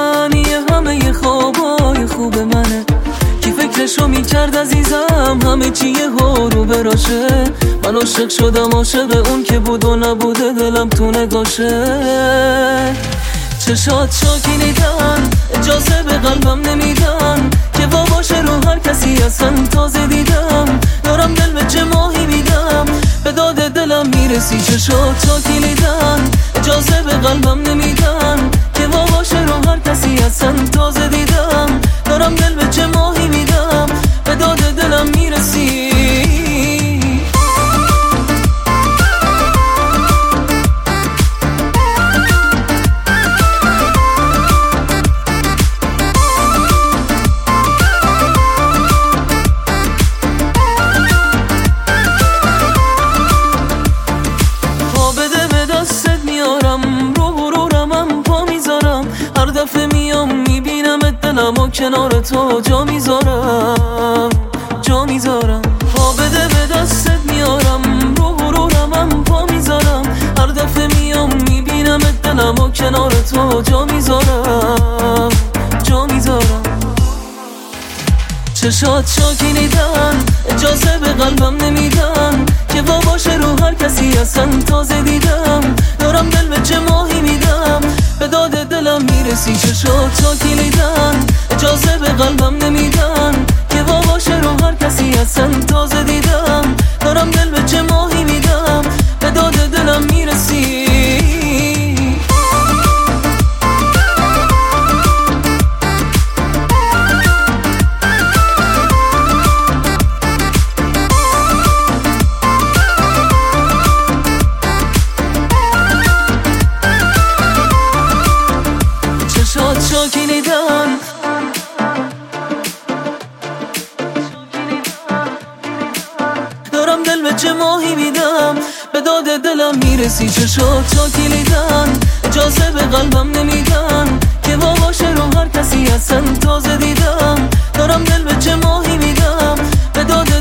معنی همه خوابای خوب منه. کی فکرشو میکرد عزیزم همه چی یهو رو براشه. من عاشق شدم، عاشق اون که بود و نبوده دلم تو نگاشه. چشات شاکینیدن اجازه به قلبم نمیدن که وا باشه رو هر کسی اصلا. تازه دیدم دارم دل به چه ماهی میدم، به داد دلم میرسی. چشات شاکینیدن اجازه به قلبم نمیدن که وا باشه رو هر کسی اصلا. تازه دیدم دارم دل به چه ماهی میدم، به داد دلم میرسی. دلمو کنار تو جا میذارم، جا میذارم. پا بده به دستت میارم، رو غرورم پا میذارم. هر دفعه میام میبینم دلمو کنار تو جا میذارم، جا میذارم. چشات شاکینیدن اجازه به قلبم نمیدن که وا باشه رو هر کسی اصلا. تازه دیدم دارم دل به چه ماهی میدم، به داد دلم میرسی. چشات شاکینیدن اجازه به قلبم نمیدن که وا باشه رو هر کسی اصلا. تازه دیدم دارم دل به چه ماهی میدم، به داد دلم میرسی. شاکینیدن دارم دل به چه ماهی میدم، به داد دلم میرسی. چشات شاکینیدن اجازه به قلبم نمیدن که وا باشه رو هر کسی اصلا. تازه دیدم دارم دل به چه ماهی میدم، به داد